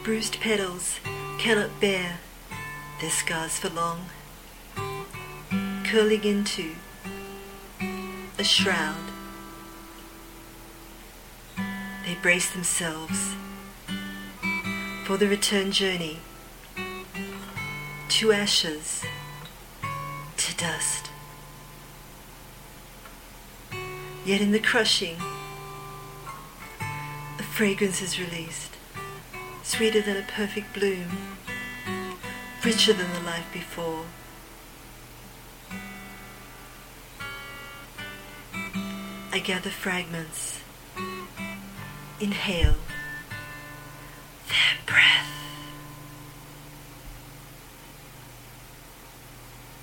bruised petals cannot bear their scars for long, curling into a shroud. They brace themselves for the return journey to ashes, to dust. Yet in the crushing, a fragrance is released, sweeter than a perfect bloom, richer than the life before. I gather fragments, inhale,